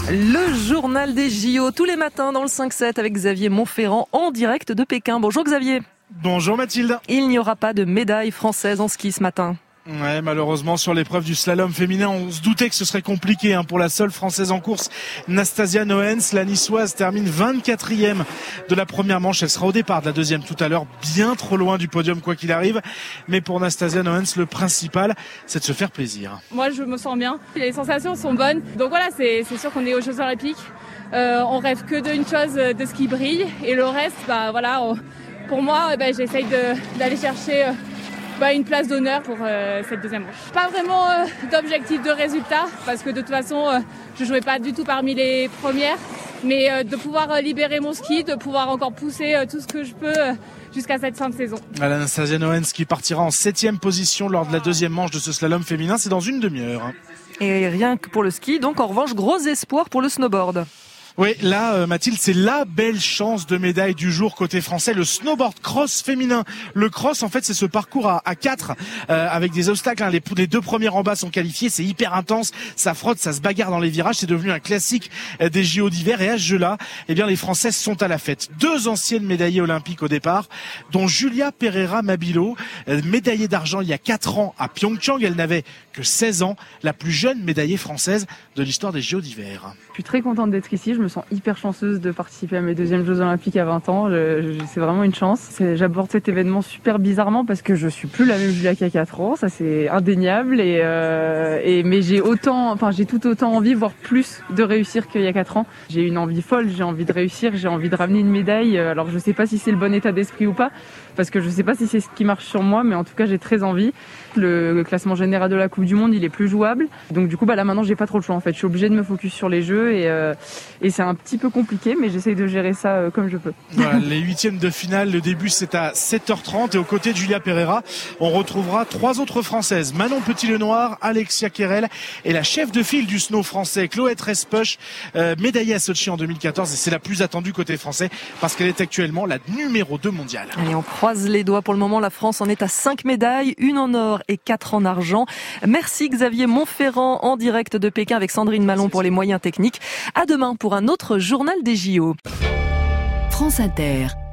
Le journal des JO, tous les matins dans le 5-7 avec Xavier Montferrand en direct de Pékin. Bonjour Xavier. Bonjour Mathilde. Il n'y aura pas de médaille française en ski ce matin. Ouais, malheureusement sur l'épreuve du slalom féminin, on se doutait que ce serait compliqué pour la seule française en course, Nastasia Noens. La niçoise termine 24e de la première manche. Elle sera au départ de la deuxième tout à l'heure, bien trop loin du podium quoi qu'il arrive. Mais pour Nastasia Noens, le principal, c'est de se faire plaisir. Moi, je me sens bien. Les sensations sont bonnes. Donc voilà, c'est sûr qu'on est aux Jeux Olympiques. On rêve que d'une chose, de ce qui brille. Et le reste, pour moi, j'essaye d'aller chercher une place d'honneur pour cette deuxième manche. Pas vraiment d'objectif de résultat parce que de toute façon je jouais pas du tout parmi les premières, mais de pouvoir libérer mon ski, de pouvoir encore pousser tout ce que je peux jusqu'à cette fin de saison. Nastasia Noens qui partira en 7e position lors de la deuxième manche de ce slalom féminin, c'est dans une demi-heure. Et rien que pour le ski, donc en revanche gros espoir pour le snowboard. Oui, là, Mathilde, c'est la belle chance de médaille du jour côté français, le snowboard cross féminin. Le cross, en fait, c'est ce parcours à 4 avec des obstacles. Les deux premières en bas sont qualifiées, c'est hyper intense, ça frotte, ça se bagarre dans les virages. C'est devenu un classique des JO d'hiver. Et à ce jeu-là, les Françaises sont à la fête. 2 anciennes médaillées olympiques au départ, dont Julia Pereira Mabilo, médaillée d'argent il y a 4 ans à Pyeongchang. Elle n'avait que 16 ans, la plus jeune médaillée française de l'histoire des JO d'hiver. Je suis très contente d'être ici. Je me sens hyper chanceuse de participer à mes deuxièmes Jeux Olympiques à 20 ans. C'est vraiment une chance. J'aborde cet événement super bizarrement parce que je suis plus la même Julia qu'à 4 ans. Ça, c'est indéniable. Mais j'ai tout autant envie, voire plus, de réussir qu'il y a 4 ans. J'ai une envie folle. J'ai envie de réussir. J'ai envie de ramener une médaille. Alors, je sais pas si c'est le bon état d'esprit ou pas, parce que je sais pas si c'est ce qui marche sur moi, mais en tout cas, j'ai très envie. Le classement général de la Coupe du Monde, il est plus jouable. Donc du coup, là maintenant, j'ai pas trop le choix. En fait, je suis obligée de me focus sur les Jeux et c'est un petit peu compliqué, mais j'essaye de gérer ça comme je peux. Voilà, les 8e de finale, le début c'est à 7h30 et aux côtés de Julia Pereira, on retrouvera 3 autres Françaises, Manon Petit-Lenoir, Alexia Kerel et la chef de file du snow français, Chloé Trespech, médaillée à Sochi en 2014, et c'est la plus attendue côté français parce qu'elle est actuellement la numéro 2 mondiale. Allez, on croise les doigts. Pour le moment, la France en est à 5 médailles, 1 en or et 4 en argent. Merci Xavier Montferrand en direct de Pékin avec Sandrine Malon pour les moyens techniques. À demain pour un autre journal des JO. France Inter.